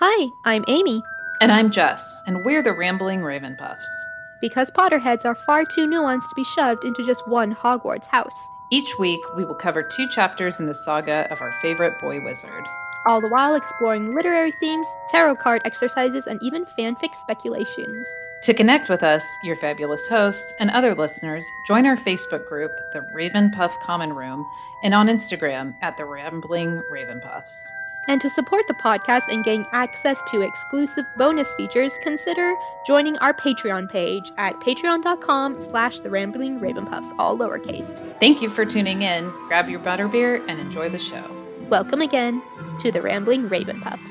Hi, I'm Amy. And I'm Jess, and we're the Rambling Ravenpuffs. Because Potterheads are far too nuanced to be shoved into just one Hogwarts house. Each week, we will cover 2 chapters in the saga of our favorite boy wizard. All the while exploring literary themes, tarot card exercises, and even fanfic speculations. To connect with us, your fabulous host, and other listeners, join our Facebook group, the Ravenpuff Common Room, and on Instagram at the Rambling Ravenpuffs. And to support the podcast and gain access to exclusive bonus features, consider joining our Patreon page at patreon.com/theramblingravenpuffs, all lowercase. Thank you for tuning in. Grab your butterbeer and enjoy the show. Welcome again to the Rambling Ravenpuffs.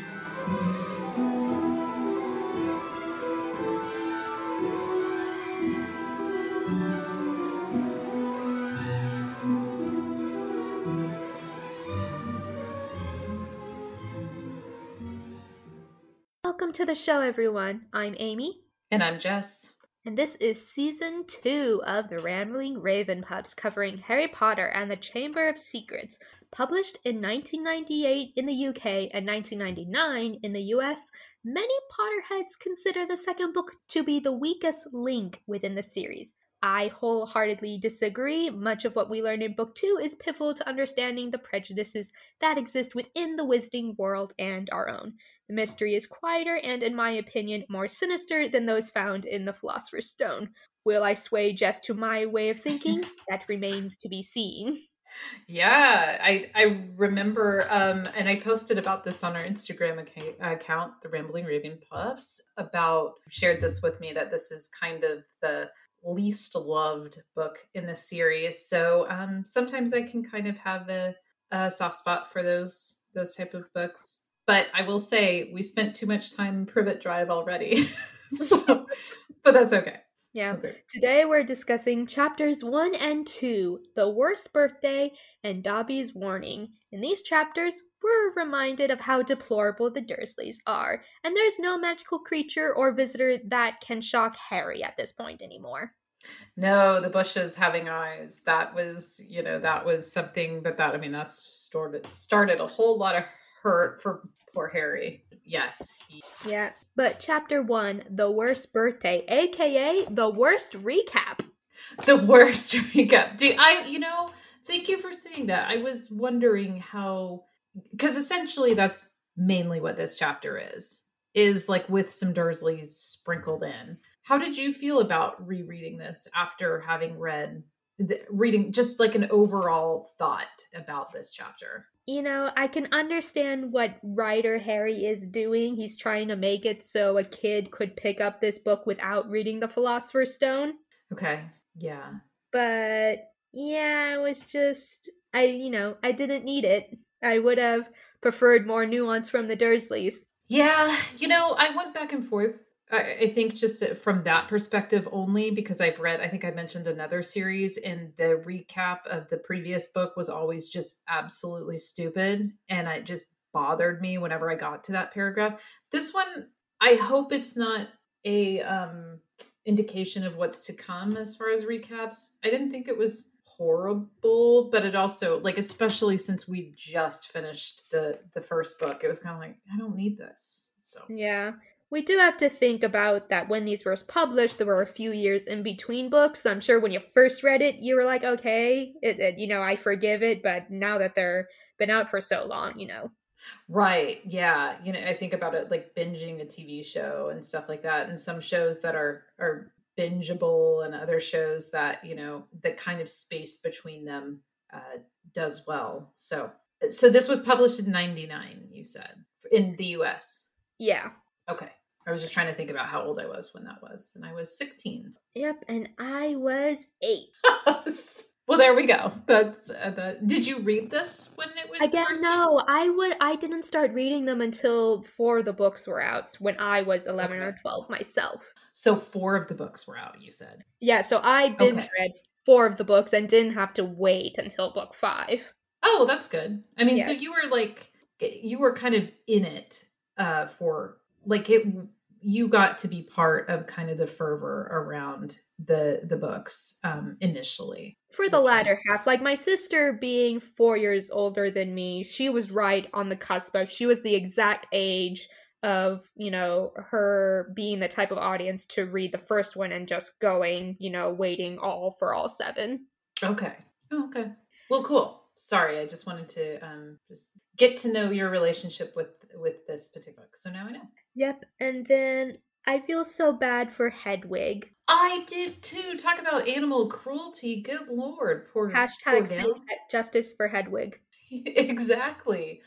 Welcome to the show, everyone. I'm Amy. And I'm Jess. And this is Season 2 of The Rambling Ravenpuffs, covering Harry Potter and the Chamber of Secrets. Published in 1998 in the UK and 1999 in the US, many Potterheads consider the second book to be the weakest link within the series. I wholeheartedly disagree. Much of what we learn in Book 2 is pivotal to understanding the prejudices that exist within the wizarding world and our own. The mystery is quieter and, in my opinion, more sinister than those found in the Philosopher's Stone. Will I sway Jess to my way of thinking? That remains to be seen. Yeah, I remember, and I posted about this on our Instagram account, the Rambling Raven Puffs, shared this with me, that this is kind of the least loved book in the series. So sometimes I can kind of have a soft spot for those type of books. But I will say we spent too much time in Privet Drive already. But that's okay. Yeah. Okay. Today we're discussing chapters 1 and 2, The Worst Birthday and Dobby's Warning. In these chapters, we're reminded of how deplorable the Dursleys are, and there's no magical creature or visitor that can shock Harry at this point anymore. No, the bushes having eyes. That was something that started a whole lot of hurt for poor Harry. Yes. Yeah, but chapter 1, The Worst Birthday, aka The Worst Recap. The worst recap. Thank you for saying that. I was wondering because essentially that's mainly what this chapter is like, with some Dursleys sprinkled in. How did you feel about rereading this after having reading just like an overall thought about this chapter? I can understand what writer Harry is doing. He's trying to make it so a kid could pick up this book without reading The Philosopher's Stone. Okay, yeah. But, yeah, it was just, I didn't need it. I would have preferred more nuance from the Dursleys. Yeah, I went back and forth. I think just from that perspective only, because I think I mentioned another series, and the recap of the previous book was always just absolutely stupid, and it just bothered me whenever I got to that paragraph. This one, I hope it's not a indication of what's to come as far as recaps. I didn't think it was horrible, but it also, like, especially since we just finished the first book, it was kind of like, I don't need this. So yeah. We do have to think about that when these were published, there were a few years in between books. So I'm sure when you first read it, you were like, okay, I forgive it. But now that they're been out for so long, Right. Yeah. I think about it like binging a TV show and stuff like that. And some shows that are bingeable, and other shows that, the kind of space between them does well. So this was published in 1999, you said, in the US. Yeah. Okay. I was just trying to think about how old I was when that was. And I was 16. Yep. And I was 8. Well, there we go. That's Did you read this when it was Again, first no, I didn't start reading them until 4 of the books were out, when I was 11 or 12 myself. So 4 of the books were out, you said? Yeah, so I binge read 4 of the books and didn't have to wait until book 5. Oh, well, that's good. I mean, Yeah. So you were kind of in it for, like, it. You got to be part of kind of the fervor around the books initially. For the latter half, like, my sister being 4 years older than me, she was right on the cusp of, she was the exact age of, her being the type of audience to read the first one and just going, waiting all for all 7. Okay. Oh, okay. Well, cool. Sorry, I just wanted to just get to know your relationship with this particular book. So now I know. Yep. And then I feel so bad for Hedwig. I did too. Talk about animal cruelty. Good Lord. Poor Hashtag gal. save justice for Hedwig. Exactly.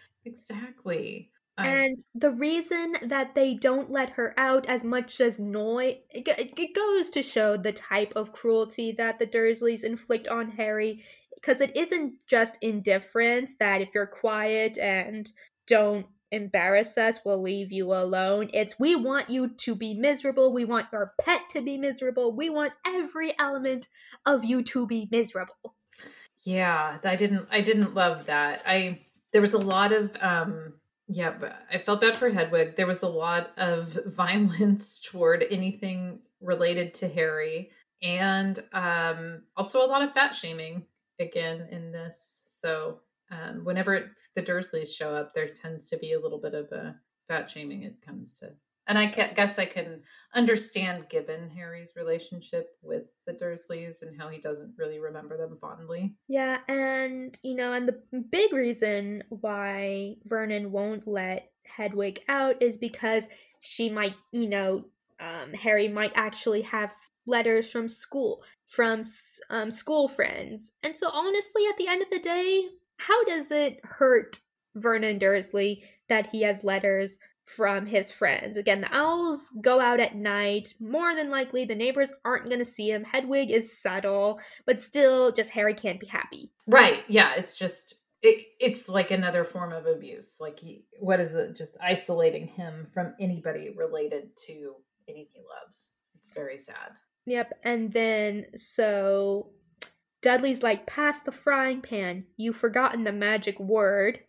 And the reason that they don't let her out as much as Noy, it goes to show the type of cruelty that the Dursleys inflict on Harry, because it isn't just indifference that if you're quiet and don't embarrass us, we'll leave you alone. It's we want you to be miserable, we want your pet to be miserable, we want every element of you to be miserable. Yeah, I didn't love that. There was a lot of yeah, but I felt bad for Hedwig. There was a lot of violence toward anything related to Harry, and also a lot of fat shaming again in this. So whenever the Dursleys show up, there tends to be a little bit of a fat shaming. It comes to, and guess I can understand given Harry's relationship with the Dursleys and how he doesn't really remember them fondly. Yeah, and and the big reason why Vernon won't let Hedwig out is because she might, Harry might actually have letters from school, from school friends. And so honestly, at the end of the day, how does it hurt Vernon Dursley that he has letters from his friends? Again, the owls go out at night. More than likely, the neighbors aren't going to see him. Hedwig is subtle, but still, just Harry can't be happy. Right. Yeah. It's just, it's like another form of abuse. Like, what is it? Just isolating him from anybody related to anything he loves. It's very sad. Yep. And then, so Dudley's like, pass the frying pan. You've forgotten the magic word.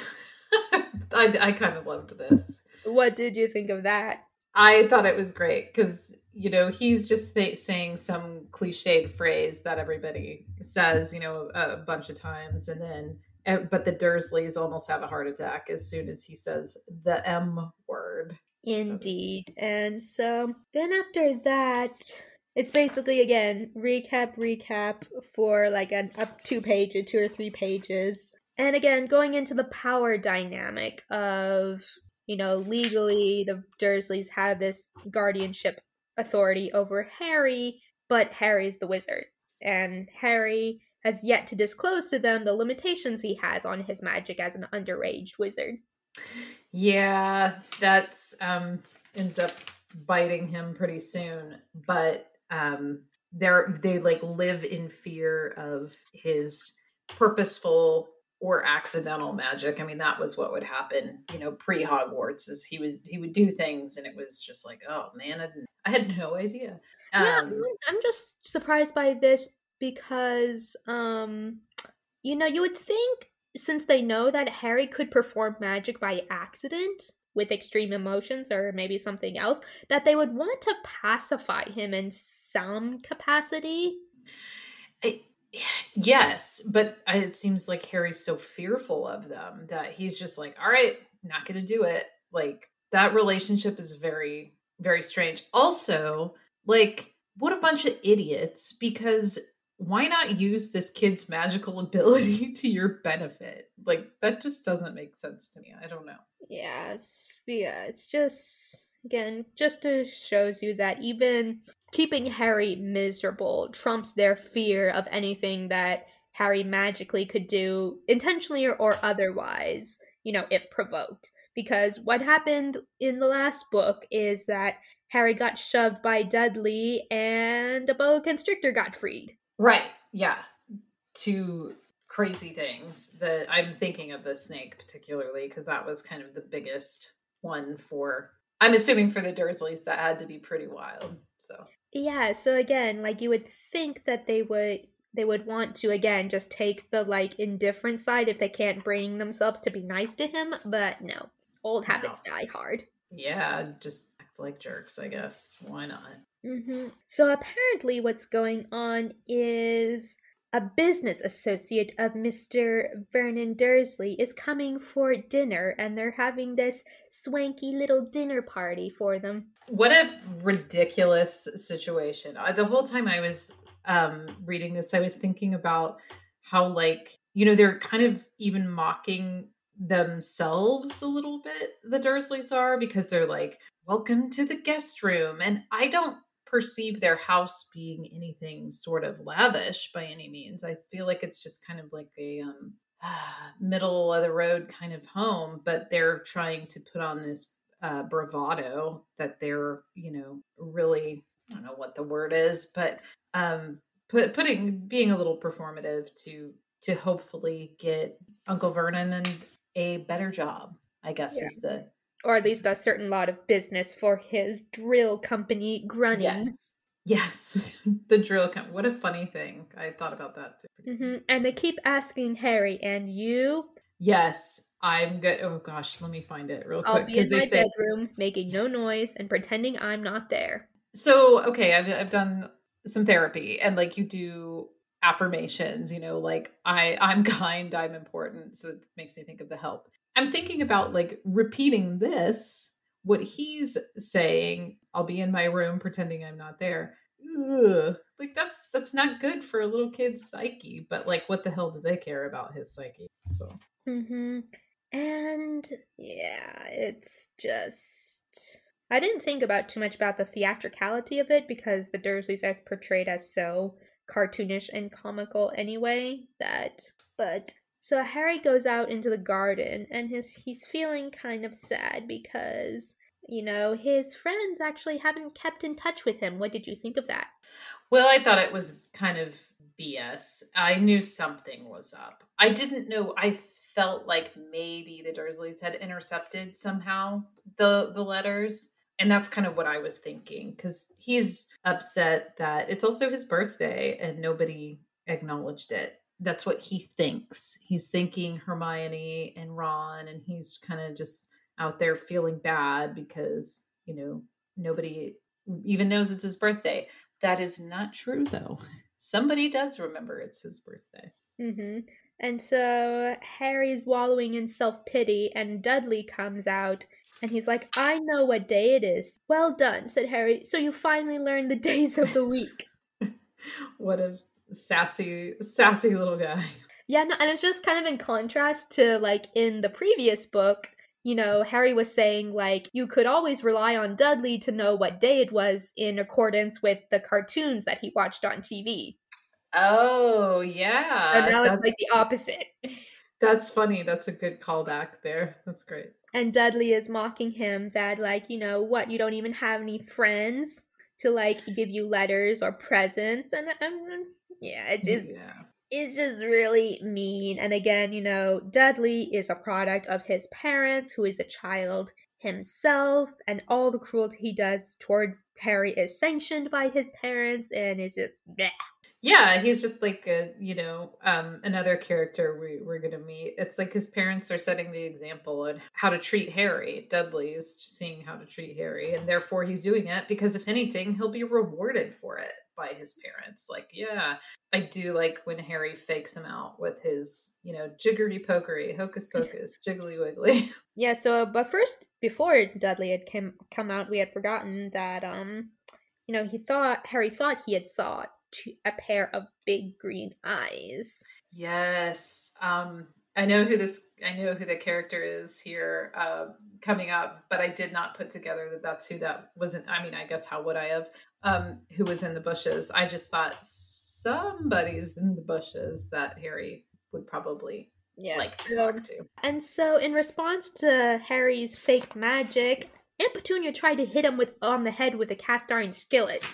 I kind of loved this. What did you think of that? I thought it was great because, he's just saying some cliched phrase that everybody says, a bunch of times. And then, but the Dursleys almost have a heart attack as soon as he says the M word. Indeed. And so then after that, it's basically, again, recap for like up 2 pages, 2 or 3 pages. And again, going into the power dynamic of, legally the Dursleys have this guardianship authority over Harry, but Harry's the wizard. And Harry has yet to disclose to them the limitations he has on his magic as an underage wizard. Yeah, that's ends up biting him pretty soon. But they like live in fear of his purposeful or accidental magic. I mean, that was what would happen, pre-Hogwarts, is he would do things and it was just like, oh man, I had no idea. Yeah, I'm just surprised by this because, you would think since they know that Harry could perform magic by accident with extreme emotions or maybe something else, that they would want to pacify him in some capacity. Yes, but it seems like Harry's so fearful of them that he's just like, all right, not going to do it. Like, that relationship is very, very strange. Also, like, what a bunch of idiots, because why not use this kid's magical ability to your benefit? Like, that just doesn't make sense to me. I don't know. Yes. Yeah, it's just, again, just shows you that even keeping Harry miserable trumps their fear of anything that Harry magically could do, intentionally or otherwise, if provoked. Because what happened in the last book is that Harry got shoved by Dudley and a boa constrictor got freed. Right, yeah. 2 crazy things. That I'm thinking of the snake particularly, because that was kind of the biggest one for, I'm assuming for the Dursleys, that had to be pretty wild. So yeah, so again, like you would think that they would want to, again, just take the like indifferent side if they can't bring themselves to be nice to him, but no, old habits die hard. Yeah, just act like jerks, I guess. Why not? So apparently what's going on is a business associate of Mr. Vernon Dursley is coming for dinner, and they're having this swanky little dinner party for them. What a ridiculous situation. The whole time I was reading this, I was thinking about how, like, they're kind of even mocking themselves a little bit, the Dursleys are, because they're like, welcome to the guest room. And I don't perceive their house being anything sort of lavish by any means. I feel like it's just kind of like a middle of the road kind of home, but they're trying to put on this bravado that they're, really, I don't know what the word is, but being a little performative to hopefully get Uncle Vernon and a better job, I guess, is the, or at least a certain lot of business for his drill company, Grunning. Yes. The drill company. What a funny thing. I thought about that too. Mm-hmm. And they keep asking Harry, and you? Yes, I'm good. Oh gosh, let me find it real quick. I'll be in my bedroom, making no noise and pretending I'm not there. So, okay, I've done some therapy, and like you do affirmations, like I'm kind, I'm important. So it makes me think of The Help. I'm thinking about like repeating this, what he's saying, I'll be in my room pretending I'm not there. Ugh. Like that's not good for a little kid's psyche, but like what the hell do they care about his psyche? So and yeah, it's just, I didn't think about too much about the theatricality of it because the Dursleys are portrayed as so cartoonish and comical anyway, but so Harry goes out into the garden and he's feeling kind of sad because, his friends actually haven't kept in touch with him. What did you think of that? Well, I thought it was kind of BS. I knew something was up. I didn't know. I felt like maybe the Dursleys had intercepted somehow the letters. And that's kind of what I was thinking, because he's upset that it's also his birthday and nobody acknowledged it. That's what he thinks. He's thinking Hermione and Ron, and he's kind of just out there feeling bad because, nobody even knows it's his birthday. That is not true, though. Somebody does remember it's his birthday. Mm-hmm. And so Harry's wallowing in self-pity, and Dudley comes out, and he's like, I know what day it is. Well done, said Harry. So you finally learned the days of the week. What a sassy little guy. Yeah, no, and it's just kind of in contrast to, like, in the previous book, Harry was saying, like, you could always rely on Dudley to know what day it was in accordance with the cartoons that he watched on TV. Oh, yeah. And now it's like the opposite. That's funny. That's a good callback there. That's great. And Dudley is mocking him that, like, what, you don't even have any friends to, like, give you letters or presents. And it's just really mean. And again, Dudley is a product of his parents, who is a child himself, and all the cruelty he does towards Harry is sanctioned by his parents, and it's just bleh. Yeah, he's just like another character we're gonna meet. It's like his parents are setting the example on how to treat Harry. Dudley is seeing how to treat Harry, and therefore he's doing it because if anything, he'll be rewarded for it by his parents. Like, yeah, I do like when Harry fakes him out with his, jiggery pokery, hocus pocus, jiggly wiggly. Yeah. So, but first, before Dudley had come out, we had forgotten that Harry thought he had saw a pair of big green eyes. Yes. I know who the character is here coming up, but I did not put together that that's who that wasn't. I mean, I guess how would I have? Who was in the bushes? I just thought somebody's in the bushes that Harry would probably like to talk to. And so, in response to Harry's fake magic, Aunt Petunia tried to hit him on the head with a cast iron skillet.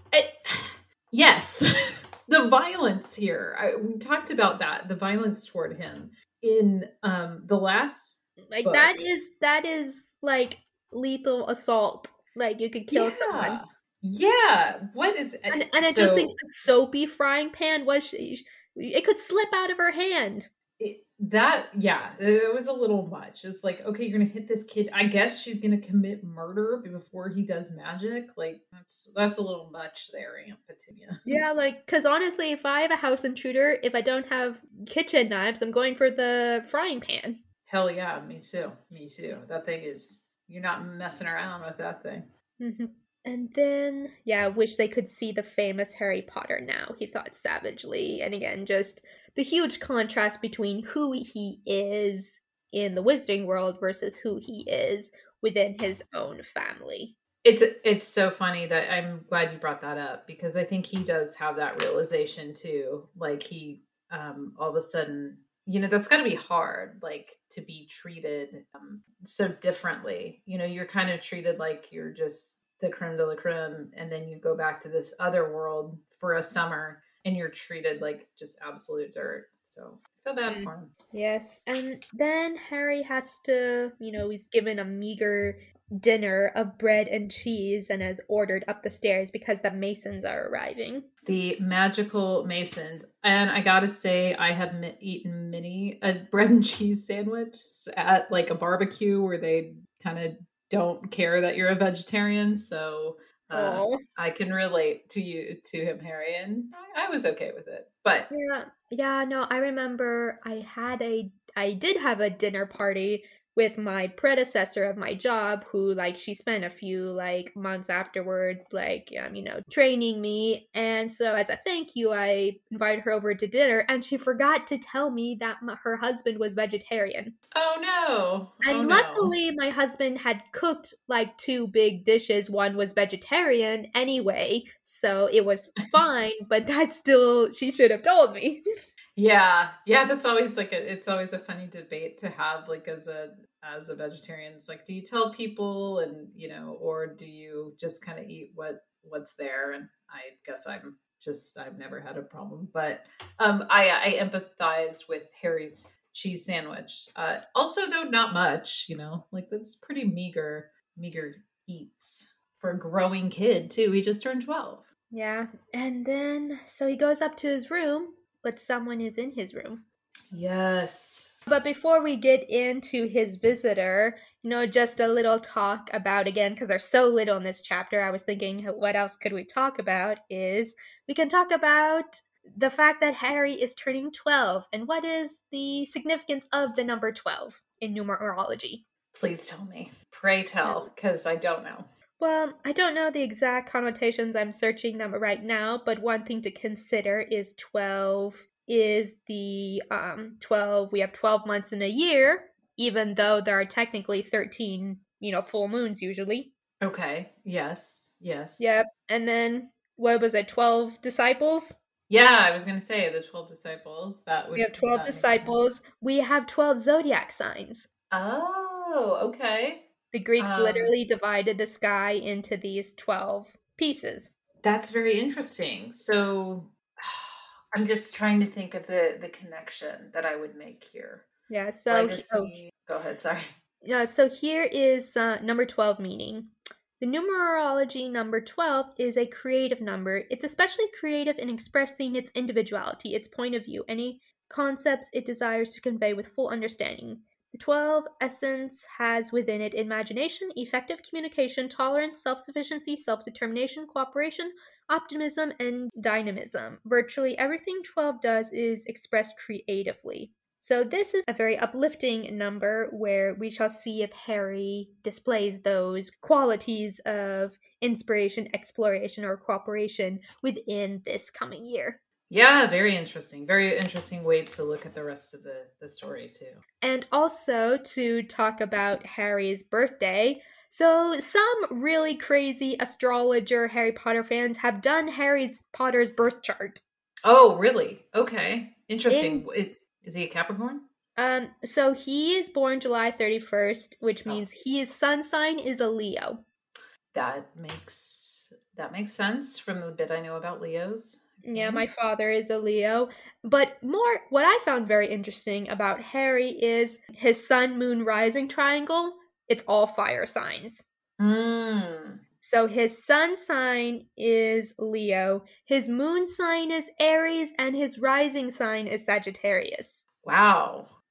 Yes. The violence here. We talked about that. The violence toward him in the last book. that is like lethal assault. Like you could kill someone. Yeah. What is and I just think a soapy frying pan it could slip out of her hand. That, yeah, it was a little much. It's like, okay, you're gonna hit this kid. I guess she's gonna commit murder before he does magic. Like that's a little much there, Aunt Petunia. Yeah, like, because honestly, if I have a house intruder, if I don't have kitchen knives, I'm going for the frying pan. Hell yeah, me too. Me too. That thing is, you're not messing around with that thing. Hmm. And then, yeah, I wish they could see the famous Harry Potter now, he thought savagely. And again, just the huge contrast between who he is in the wizarding world versus who he is within his own family. It's so funny that I'm glad you brought that up because I think he does have that realization too. Like he all of a sudden, that's got to be hard, like to be treated so differently. You're kind of treated like you're just the creme de la creme, and then you go back to this other world for a summer and you're treated like just absolute dirt. So I feel bad for him. Yes, and then Harry has to, he's given a meager dinner of bread and cheese and has ordered up the stairs because the Masons are arriving. The magical Masons. And I gotta say, I have eaten many a bread and cheese sandwich at like a barbecue where they kind of don't care that you're a vegetarian. So I can relate to him, Harry, and I was okay with it. But yeah, no, I remember I did have a dinner party with my predecessor of my job who like she spent a few like months afterwards like training me, and so as a thank you I invited her over to dinner and she forgot to tell me that her husband was vegetarian. Oh no. And luckily my husband had cooked like 2 big dishes, one was vegetarian anyway, so it was fine, but that's still she should have told me. Yeah, that's always like it's always a funny debate to have, like as a vegetarian. It's like, do you tell people, and or do you just kind of eat what's there? And I guess I've never had a problem, but I empathized with Harry's cheese sandwich. Also, though, not much. Like that's pretty meager eats for a growing kid too. He just turned 12. Yeah, and then so he goes up to his room, but someone is in his room. Yes. But before we get into his visitor, just a little talk about, again, because there's so little in this chapter, I was thinking what else could we talk about is we can talk about the fact that Harry is turning 12 and what is the significance of the number 12 in numerology. Please tell me. Pray tell, because I don't know. Well, I don't know the exact connotations. I'm searching them right now, but one thing to consider is 12 is the 12. We have 12 months in a year, even though there are technically 13, full moons usually. Okay. Yes. Yep. And then what was it? 12 disciples? Yeah, I was going to say the 12 disciples. We have 12 disciples. We have 12 zodiac signs. Oh, okay. The Greeks literally divided the sky into these 12 pieces. That's very interesting. So I'm just trying to think of the connection that I would make here. Yeah, so go ahead, sorry. Yeah, so here is number 12 meaning. The numerology number 12 is a creative number. It's especially creative in expressing its individuality, its point of view, any concepts it desires to convey with full understanding. The 12 essence has within it imagination, effective communication, tolerance, self-sufficiency, self-determination, cooperation, optimism, and dynamism. Virtually everything 12 does is expressed creatively. So this is a very uplifting number where we shall see if Harry displays those qualities of inspiration, exploration, or cooperation within this coming year. Yeah, very interesting. Very interesting way to look at the rest of the story, too. And also to talk about Harry's birthday. So some really crazy astrologer Harry Potter fans have done Harry Potter's birth chart. Oh, really? Okay. Interesting. Is he a Capricorn? So he is born July 31st, which means his sun sign is a Leo. That makes sense from the bit I know about Leos. Yeah, my father is a Leo. But what I found very interesting about Harry is his sun, moon, rising triangle. It's all fire signs. So his sun sign is Leo, his moon sign is Aries, and his rising sign is Sagittarius. Wow.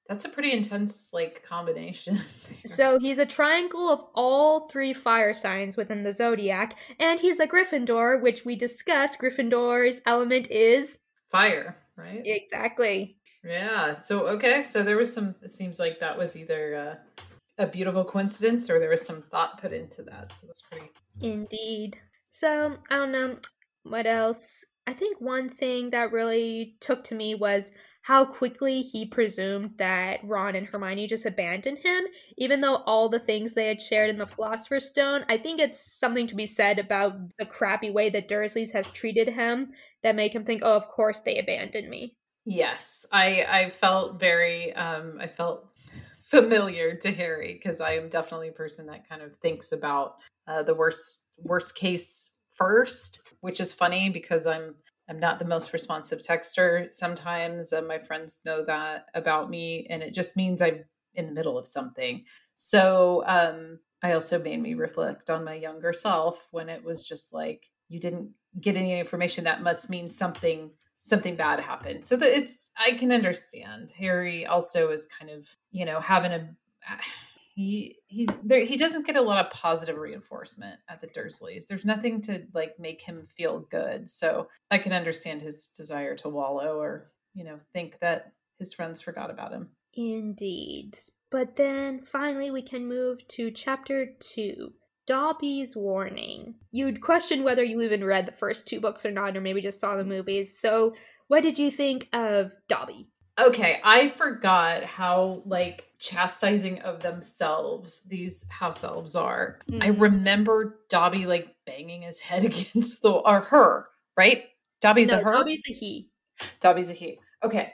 That's a pretty intense like combination there. So he's a triangle of all three fire signs within the zodiac, and he's a Gryffindor, which we discussed. Gryffindor's element is Fire, right? exactly. Yeah. So okay, so there was some, it seems like that was either a beautiful coincidence or there was some thought put into that. So that's pretty. Indeed. So, I don't know what else. I think one thing that really took to me was how quickly he presumed that Ron and Hermione just abandoned him, even though all the things they had shared in the Philosopher's Stone. I think it's something to be said about the crappy way that Dursley's has treated him that make him think, oh, of course they abandoned me. Yes, I felt very I felt familiar to Harry because I am definitely a person that kind of thinks about the worst case first, which is funny because I'm not the most responsive texter sometimes. My friends know that about me, and it just means I'm in the middle of something. So I also made me reflect on my younger self when it was just like you didn't get any information that must mean something bad happened. So that it's, I can understand. Harry also is kind of, having a he's there, he doesn't get a lot of positive reinforcement at the Dursleys. There's nothing to like make him feel good. So I can understand his desire to wallow or, think that his friends forgot about him. Indeed. But then finally we can move to chapter 2. Dobby's Warning. You'd question whether you even read the first two books or not, or maybe just saw the movies. So, what did you think of Dobby? Okay, I forgot how like chastising of themselves these house elves are. I remember Dobby like banging his head against the, or her, right? Dobby's No, a her. Dobby's a he. Dobby's a he. Okay.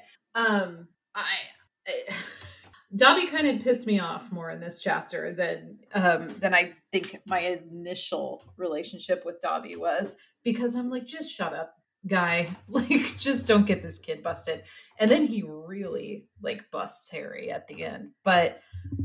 Dobby kind of pissed me off more in this chapter than I think my initial relationship with Dobby was, because I'm like, just shut up, guy. Like, just don't get this kid busted. And then he really like busts Harry at the end. But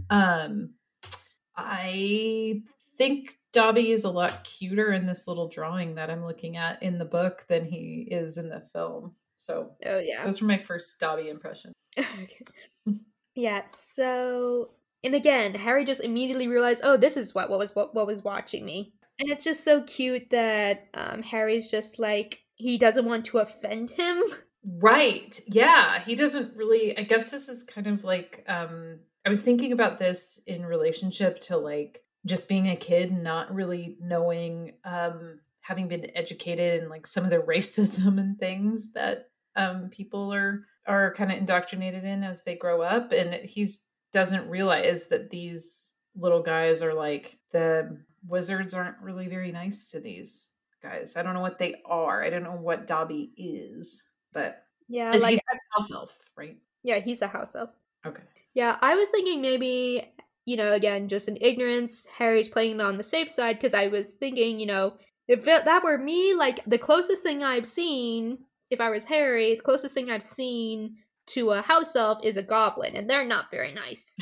I think Dobby is a lot cuter in this little drawing that I'm looking at in the book than he is in the film. So oh yeah, those were my first Dobby impression. Okay. Yeah, so and again, Harry just immediately realized, oh, this is what was watching me. And it's just so cute that Harry's just like he doesn't want to offend him. Right. Yeah, he doesn't really, I guess this is kind of like I was thinking about this in relationship to like just being a kid, not really knowing having been educated in like some of the racism and things that people are kind of indoctrinated in as they grow up, and he's doesn't realize that these little guys are like, the wizards aren't really very nice to these guys. I don't know what they are. I don't know what Dobby is, but Yeah, he's like a house elf, right? yeah, he's a house elf. Okay. Yeah, I was thinking maybe, again, just in ignorance, Harry's playing on the safe side because I was thinking, if that were me, like the closest thing I've seen, if I was Harry, the closest thing I've seen to a house elf is a goblin, and they're not very nice.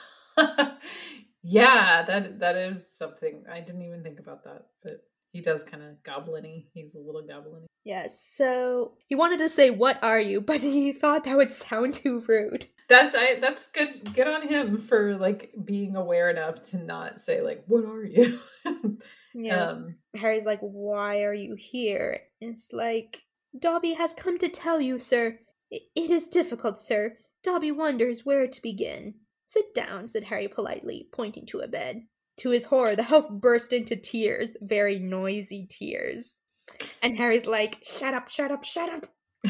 Yeah, that is something. I didn't even think about that, but he does kind of goblin-y. He's a little goblin-y. Yes, so he wanted to say, "What are you?" but he thought that would sound too rude. That's good. Good on him for like being aware enough to not say like, "What are you?" Yeah. Harry's like, "Why are you here?" It's like, "Dobby has come to tell you, sir. It is difficult, sir. Dobby wonders where to begin." "Sit down," said Harry politely, pointing to a bed. To his horror, the elf burst into tears, very noisy tears. And Harry's like, "Shut up, shut up, shut up."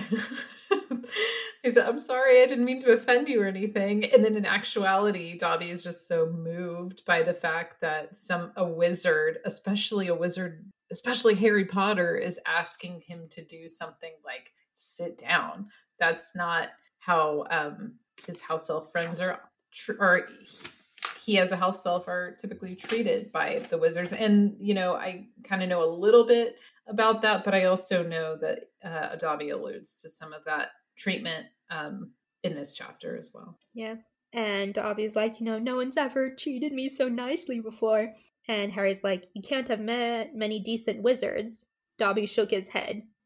He said, "I'm sorry, I didn't mean to offend you or anything." And then in actuality, Dobby is just so moved by the fact that a wizard, especially Harry Potter, is asking him to do something like sit down. That's not how his house elf friends are, or he as a house elf are typically treated by the wizards. And, I kind of know a little bit about that, but I also know that Dobby alludes to some of that treatment in this chapter as well. Yeah. And Dobby's like, no one's ever treated me so nicely before. And Harry's like, "You can't have met many decent wizards." Dobby shook his head.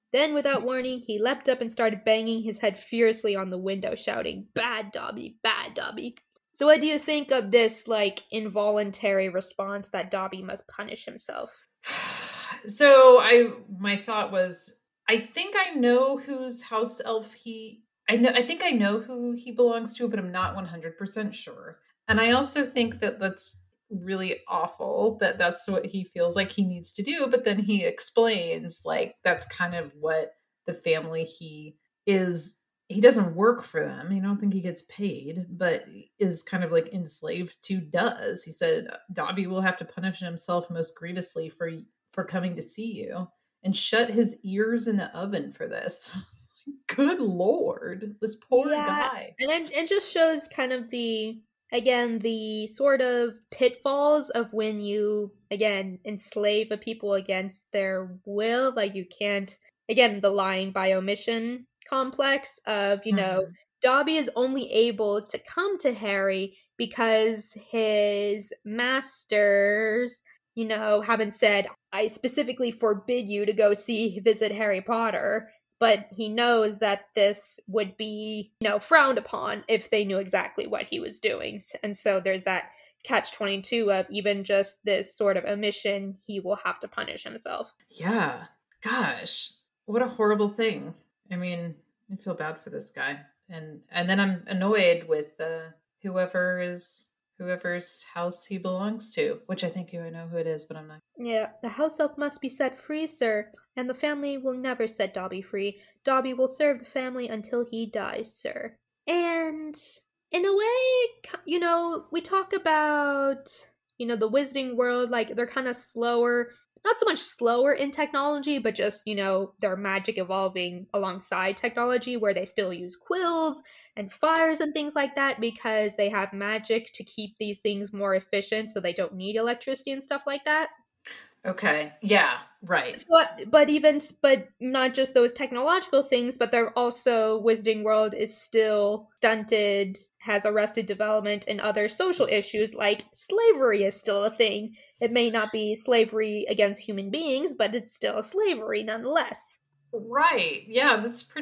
Then, without warning, he leapt up and started banging his head fiercely on the window, shouting, "Bad Dobby, bad Dobby." So what do you think of this, like, involuntary response that Dobby must punish himself? So my thought was, I think I know whose house elf I think I know who he belongs to, but I'm not 100% sure. And I also think that that's really awful that that's what he feels like he needs to do, but then he explains like that's kind of what the family he doesn't work for them. I don't think he gets paid, but is kind of like enslaved to does. He said Dobby will have to punish himself most grievously for coming to see you and shut his ears in the oven for this. Good Lord, this poor Yeah, guy. and it just shows kind of the sort of pitfalls of when you, again, enslave a people against their will. Like, you can't, again, the lying by omission complex of, Mhm. Dobby is only able to come to Harry because his masters, haven't said, "I specifically forbid you to go visit Harry Potter." But he knows that this would be, frowned upon if they knew exactly what he was doing. And so there's that catch 22 of even just this sort of omission, he will have to punish himself. Yeah. Gosh, what a horrible thing. I mean, I feel bad for this guy. And then I'm annoyed with whoever's house he belongs to, which I think I know who it is, but I'm not. Yeah, the house elf must be set free, sir, and the family will never set Dobby free. Dobby will serve the family until he dies, sir. And in a way, we talk about, the Wizarding World, like, they're kind of slower, not so much slower in technology, but just, their magic evolving alongside technology, where they still use quills and fires and things like that because they have magic to keep these things more efficient so they don't need electricity and stuff like that. Okay. Yeah, right. But not just those technological things, but they're also, Wizarding World is still stunted, has arrested development in other social issues, like slavery is still a thing. It may not be slavery against human beings, but it's still slavery nonetheless. Right. Yeah,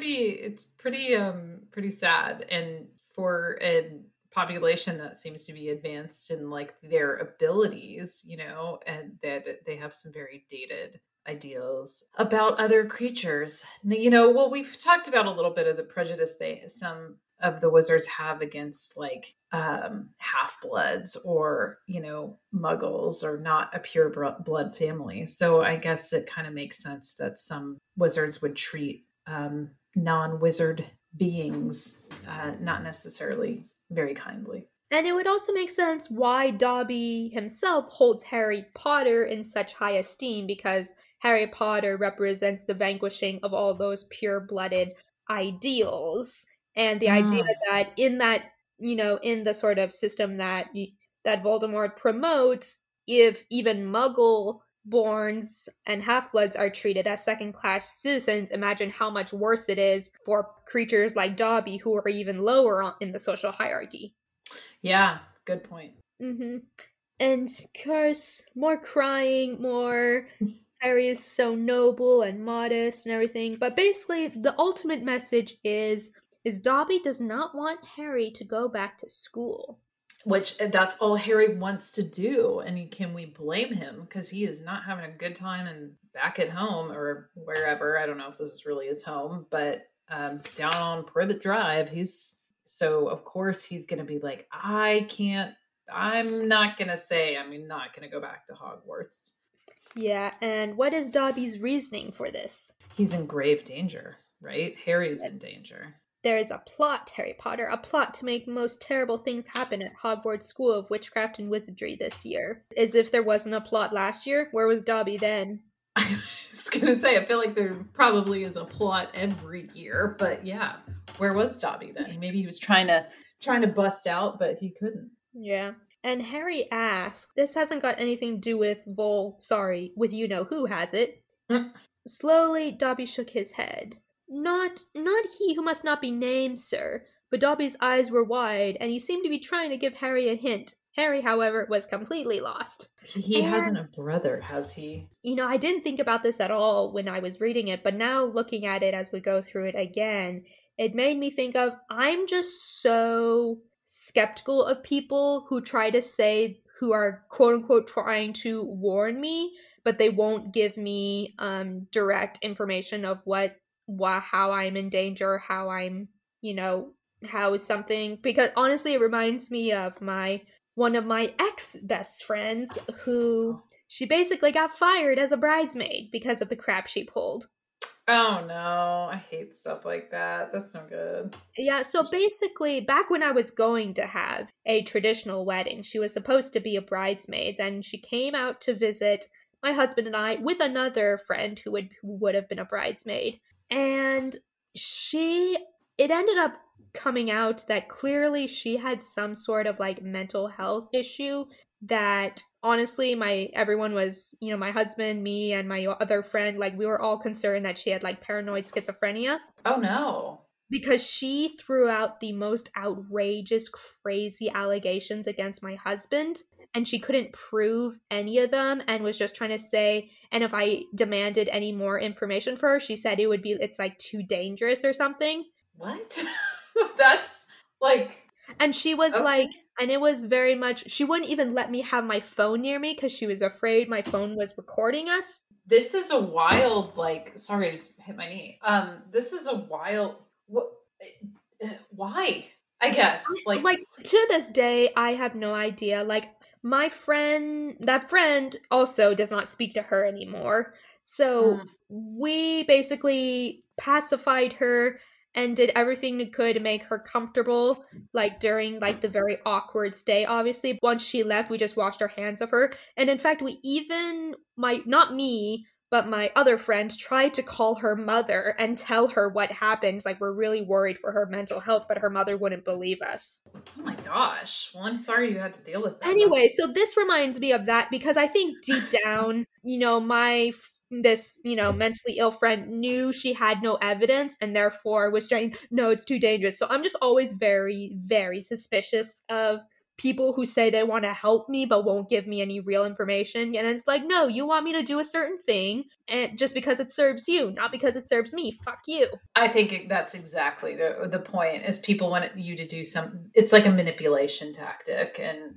pretty sad, and for a population that seems to be advanced in like their abilities, and that they have some very dated ideals about other creatures. Well, we've talked about a little bit of the prejudice some of the wizards have against like half-bloods or muggles or not a pure blood family. So I guess it kind of makes sense that some wizards would treat non-wizard beings not necessarily very kindly. And it would also make sense why Dobby himself holds Harry Potter in such high esteem, because Harry Potter represents the vanquishing of all those pure blooded ideals. And the idea Mm. that in the sort of system that Voldemort promotes, if even Muggle borns and half-bloods are treated as second-class citizens, imagine how much worse it is for creatures like Dobby, who are even lower in the social hierarchy. Yeah, good point. Mm-hmm. And of course, more crying, more Harry is so noble and modest and everything. But basically, the ultimate message is Dobby does not want Harry to go back to school. Which that's all Harry wants to do, and can we blame him? Because he is not having a good time and back at home or wherever. I don't know if this is really his home, but down on Privet Drive, so of course he's going to be like, I'm not going to say I'm not going to go back to Hogwarts. Yeah, and what is Dobby's reasoning for this? He's in grave danger, right? Harry's in danger. There is a plot, Harry Potter, a plot to make most terrible things happen at Hogwarts School of Witchcraft and Wizardry this year. As if there wasn't a plot last year. Where was Dobby then? I was going to say, I feel like there probably is a plot every year, but yeah, where was Dobby then? Maybe he was trying to bust out, but he couldn't. Yeah. And Harry asks, this hasn't got anything to do with with you-know-who, has it? Mm. Slowly, Dobby shook his head. Not he who must not be named, sir. But Dobby's eyes were wide, and he seemed to be trying to give Harry a hint. Harry, however, was completely lost. He And, hasn't a brother, has he? I didn't think about this at all when I was reading it, but now looking at it as we go through it again, it made me think of I'm just so skeptical of people who try to say, who are quote unquote trying to warn me, but they won't give me direct information of how I'm in danger, how I'm, you know, how is something, because honestly it reminds me of my one of my ex best friends who she basically got fired as a bridesmaid because of the crap she pulled. Oh no, I hate stuff like that. That's no good. Yeah, so basically, back when I was going to have a traditional wedding, she was supposed to be a bridesmaid, and she came out to visit my husband and I with another friend who would have been a bridesmaid. And she it ended up coming out that clearly she had some sort of like mental health issue that honestly my everyone was, my husband, me and my other friend, like we were all concerned that she had like paranoid schizophrenia Oh no. because she threw out the most outrageous, crazy allegations against my husband, and she couldn't prove any of them, and was just trying to say, and if I demanded any more information for her, she said it's like too dangerous or something. What? That's like And she was okay. like, and it was very much, she wouldn't even let me have my phone near me because she was afraid my phone was recording us. This is a wild, like, sorry, I just hit my knee. This is a wild, what, why? I guess, like, Like to this day I have no idea. Like that friend also does not speak to her anymore, so mm, we basically pacified her and did everything we could to make her comfortable, like during like the very awkward stay. Obviously once she left, we just washed our hands of her, and in fact we even, my not me but my other friend, tried to call her mother and tell her what happened. Like, we're really worried for her mental health, but her mother wouldn't believe us. oh my gosh. Well, I'm sorry you had to deal with that. Anyway, That's, so this reminds me of that because I think deep down, this, mentally ill friend knew she had no evidence and therefore was saying, no, it's too dangerous. So I'm just always very, very suspicious of people who say they want to help me but won't give me any real information. And it's like, no, you want me to do a certain thing and just because it serves you, not because it serves me. Fuck you. I think that's exactly the point is people want you to do some, it's like a manipulation tactic. And,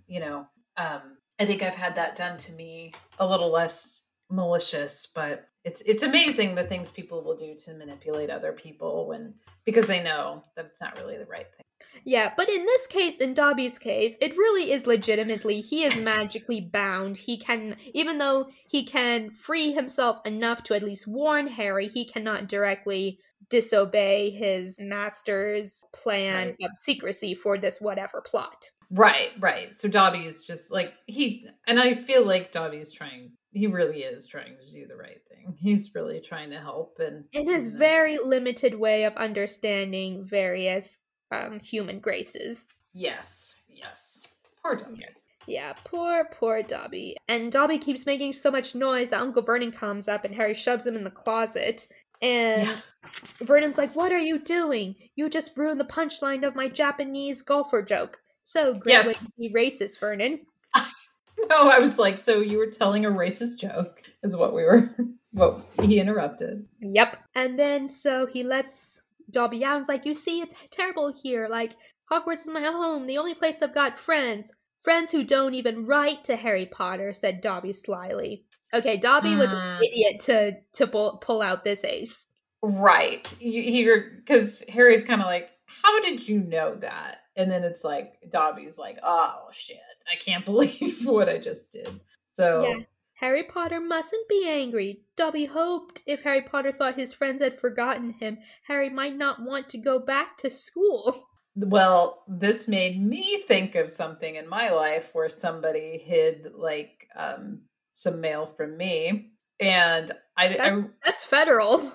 I think I've had that done to me a little less malicious, but it's amazing the things people will do to manipulate other people because they know that it's not really the right thing. Yeah, but in this case, in Dobby's case, it really is legitimately, he is magically bound. He can, even though he can free himself enough to at least warn Harry, he cannot directly disobey his master's plan Right. of secrecy for this whatever plot. Right. So Dobby is just like and I feel like he really is trying to do the right thing. He's really trying to help, and In his even though, very limited way of understanding various human graces. yes, poor Dobby. Yeah, poor Dobby. And Dobby keeps making so much noise that Uncle Vernon comes up and Harry shoves him in the closet. Yeah. And Vernon's like, "What are you doing? You just ruined the punchline of my Japanese golfer joke." So, great way Yes. to be racist, Vernon. No, I was like, so you were telling a racist joke, is what he interrupted. Yep. And then so he lets Dobby out and's like, "You see, it's terrible here. Like, Hogwarts is my home, the only place I've got friends. Friends who don't even write to Harry Potter," said Dobby slyly. Okay, Dobby was an Mm, idiot to pull out this ace. right. Because Harry's kind of like, how did you know that? And then it's like, Dobby's like, oh, shit. I can't believe what I just did. Yeah. So, Harry Potter mustn't be angry. Dobby hoped if Harry Potter thought his friends had forgotten him, Harry might not want to go back to school. well, this made me think of something in my life where somebody hid like some mail from me. And That's federal.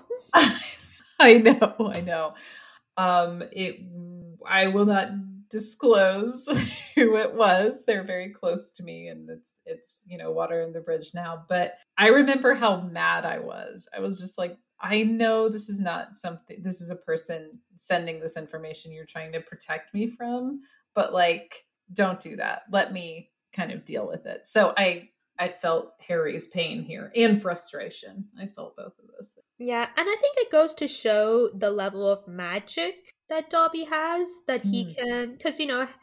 I know. It I will not disclose who it was. They're very close to me, and it's water in the bridge now. But I remember how mad I was. I was just like, I know this is not something. This is a person sending this information you're trying to protect me from, but like. don't do that. Let me kind of deal with it. So I felt Harry's pain here and frustration. I felt both of those things. Yeah, and I think it goes to show the level of magic that Dobby has, that he can, because,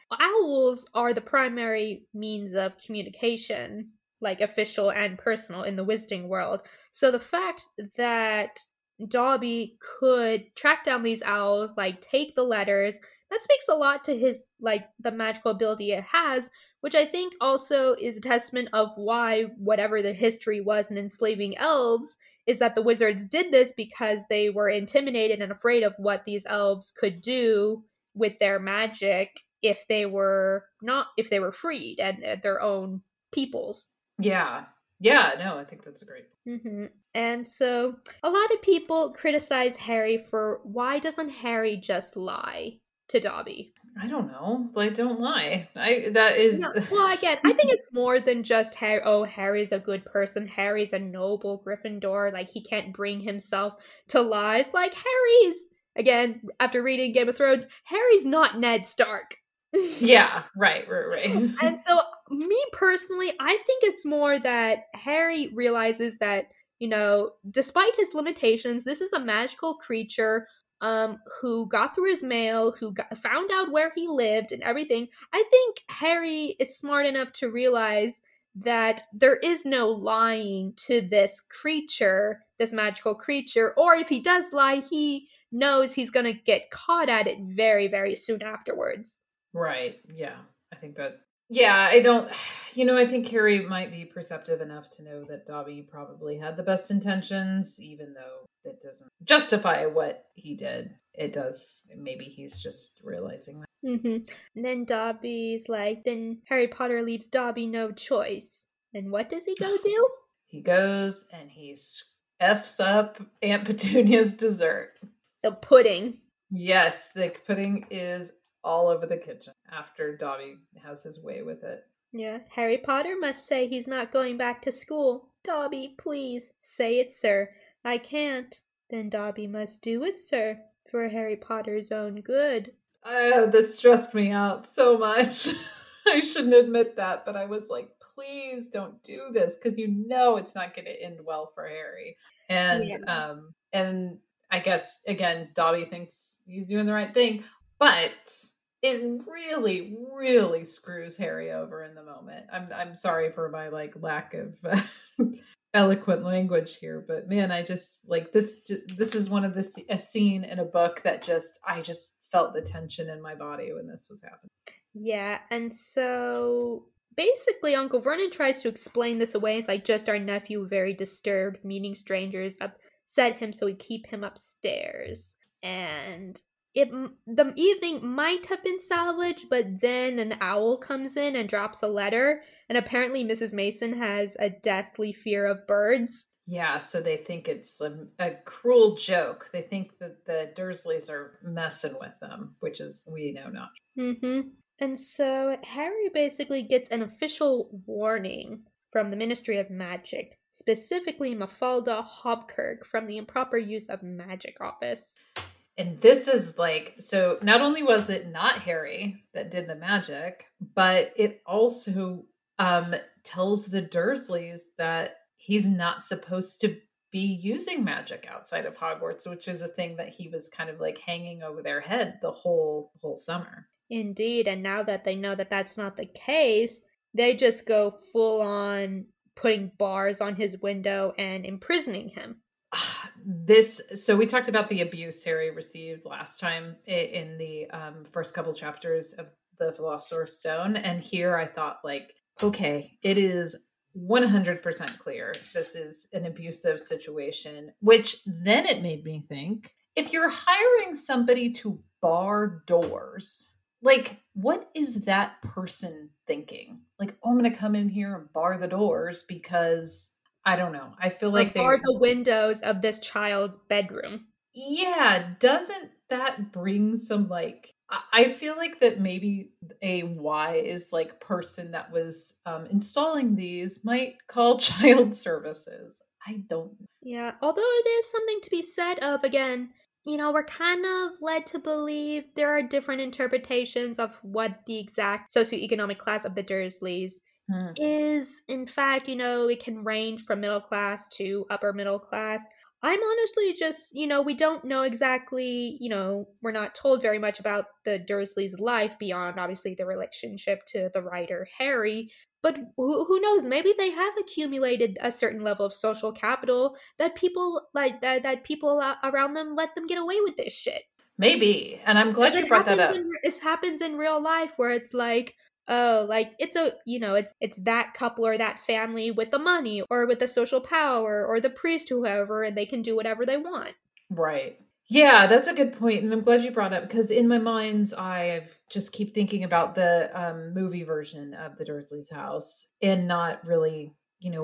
owls are the primary means of communication, like official and personal in the wizarding world. So the fact that Dobby could track down these owls, like take the letters, that speaks a lot to his, like, the magical ability it has, which I think also is a testament of why whatever the history was in enslaving elves is that the wizards did this because they were intimidated and afraid of what these elves could do with their magic if they were freed and their own peoples. Yeah, no, I think that's a great Mm-hmm. And so a lot of people criticize Harry for, why doesn't Harry just lie to Dobby? I don't know. Like, don't lie. That is. No, well, again, I think it's more than just Harry. Oh, Harry's a good person. Harry's a noble Gryffindor. Like, he can't bring himself to lies. Like, again, after reading Game of Thrones, Harry's not Ned Stark. Yeah, right. And so, me personally, I think it's more that Harry realizes that, despite his limitations, this is a magical creature who got through his mail, found out where he lived and everything. I think Harry is smart enough to realize that there is no lying to this creature, this magical creature, or if he does lie, he knows he's going to get caught at it very, very soon afterwards. Right. Yeah. I think that. Yeah, I don't. I think Harry might be perceptive enough to know that Dobby probably had the best intentions, even though it doesn't justify what he did. It does. Maybe he's just realizing that. Mm-hmm. And then Dobby's like, then Harry Potter leaves Dobby no choice. And what does he go do? He goes and he F's up Aunt Petunia's dessert. The pudding. Yes, the pudding is all over the kitchen after Dobby has his way with it. Yeah, Harry Potter must say he's not going back to school. Dobby, please, say it, sir. I can't. Then Dobby must do it, sir, for Harry Potter's own good. Oh, this stressed me out so much. I shouldn't admit that, but I was like, please don't do this, because it's not going to end well for Harry. And and I guess, again, Dobby thinks he's doing the right thing, but it really, really screws Harry over in the moment. I'm sorry for my lack of eloquent language here, but man, I just this. This is one of a scene in a book that I just felt the tension in my body when this was happening. Yeah, and so basically, Uncle Vernon tries to explain this away. It's like, just our nephew, very disturbed, meeting strangers, upset him, so we keep him upstairs. And the evening might have been salvaged, but then an owl comes in and drops a letter, and apparently Mrs. Mason has a deathly fear of birds. Yeah, so they think it's a cruel joke. They think that the Dursleys are messing with them, which is, we know, not. Mm-hmm. And so Harry basically gets an official warning from the Ministry of Magic, specifically Mafalda Hopkirk from the Improper Use of Magic office. And this is so not only was it not Harry that did the magic, but it also tells the Dursleys that he's not supposed to be using magic outside of Hogwarts, which is a thing that he was kind of hanging over their head the whole summer. Indeed, and now that they know that that's not the case, they just go full on putting bars on his window and imprisoning him. So we talked about the abuse Harry received last time in the first couple chapters of the Philosopher's Stone, and here I thought, okay, it is 100% clear this is an abusive situation, which then it made me think, if you're hiring somebody to bar doors, what is that person thinking? Oh, I'm going to come in here and bar the doors because I don't know. I feel like they bar the windows of this child's bedroom. Yeah, doesn't that bring some I feel like that maybe a wise person that was installing these might call child services. I don't know. Yeah, although it is something to be said of, again, we're kind of led to believe there are different interpretations of what the exact socioeconomic class of the Dursleys Hmm. is. In fact, it can range from middle class to upper middle class. I'm honestly just, we don't know exactly, we're not told very much about the Dursleys' life beyond obviously the relationship to the writer Harry. But who knows? Maybe they have accumulated a certain level of social capital that people like that people around them let them get away with this shit. Maybe. And I'm glad Because you brought that up. it happens in real life where it's like, oh, like it's a it's that couple or that family with the money or with the social power or the priest, whoever, and they can do whatever they want. Right. Yeah, that's a good point, and I'm glad you brought up because in my mind's eye, I've just keep thinking about the movie version of the Dursleys' house, and not really,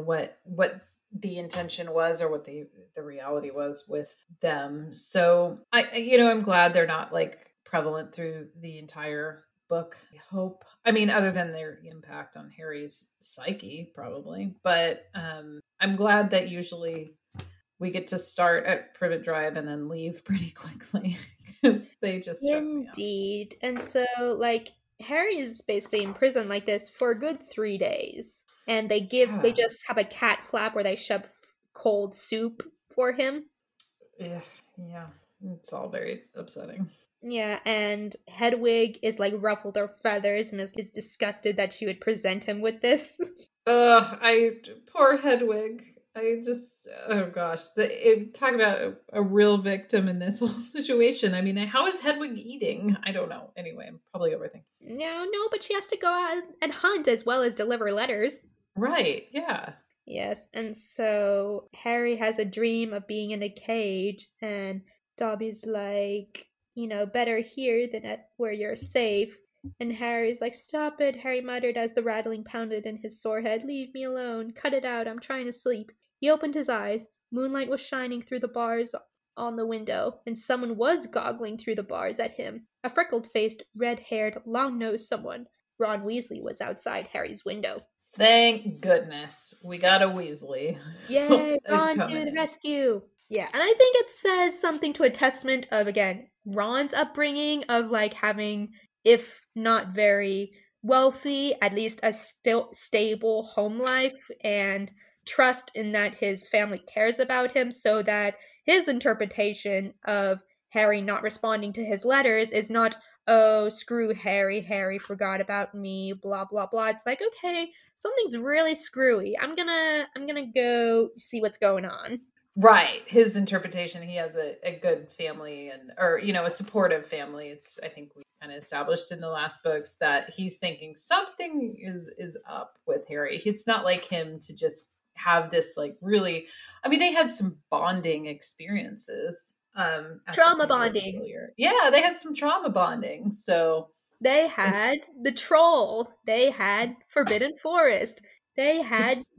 what the intention was or what the reality was with them. So I'm glad they're not like prevalent through the entire book. I hope. I mean, other than their impact on Harry's psyche, probably, but I'm glad that usually we get to start at Privet Drive and then leave pretty quickly because they just stress me out. Indeed. And so, like, Harry is basically in prison like this for a good 3 days. And they Yeah. just have a cat flap where they shove cold soup for him. Yeah. Yeah. It's all very upsetting. Yeah, and Hedwig is like ruffled her feathers and is disgusted that she would present him with this. Ugh, poor Hedwig. I just, oh gosh, talk about a real victim in this whole situation. I mean, how is Hedwig eating? I don't know. Anyway, I'm probably overthinking. No, but she has to go out and hunt as well as deliver letters. Right. Yeah. Yes, and so Harry has a dream of being in a cage, and Dobby's like, better here than at where you're safe. And Harry's like, stop it, Harry muttered as the rattling pounded in his sore head. Leave me alone. Cut it out. I'm trying to sleep. He opened his eyes. Moonlight was shining through the bars on the window, and someone was goggling through the bars at him. A freckled faced, red haired, long nosed someone. Ron Weasley was outside Harry's window. Thank goodness we got a Weasley Yay, Ron to coming the in. rescue. Yeah, and I think it says something to a testament of, again, Ron's upbringing of like having, if not very wealthy, at least a still stable home life and trust in that his family cares about him, so that his interpretation of Harry not responding to his letters is not, oh, screw Harry, Harry forgot about me, blah blah blah. It's like, okay, something's really screwy. I'm gonna go see what's going on. Right. His interpretation, he has a good family or, a supportive family. It's, I think we kind of established in the last books that he's thinking something is up with Harry. It's not like him to just have this like really, I mean, they had some bonding experiences at the Trauma previous bonding. school year. Yeah, they had some trauma bonding. So They had it's the troll. They had Forbidden Forest. They the had,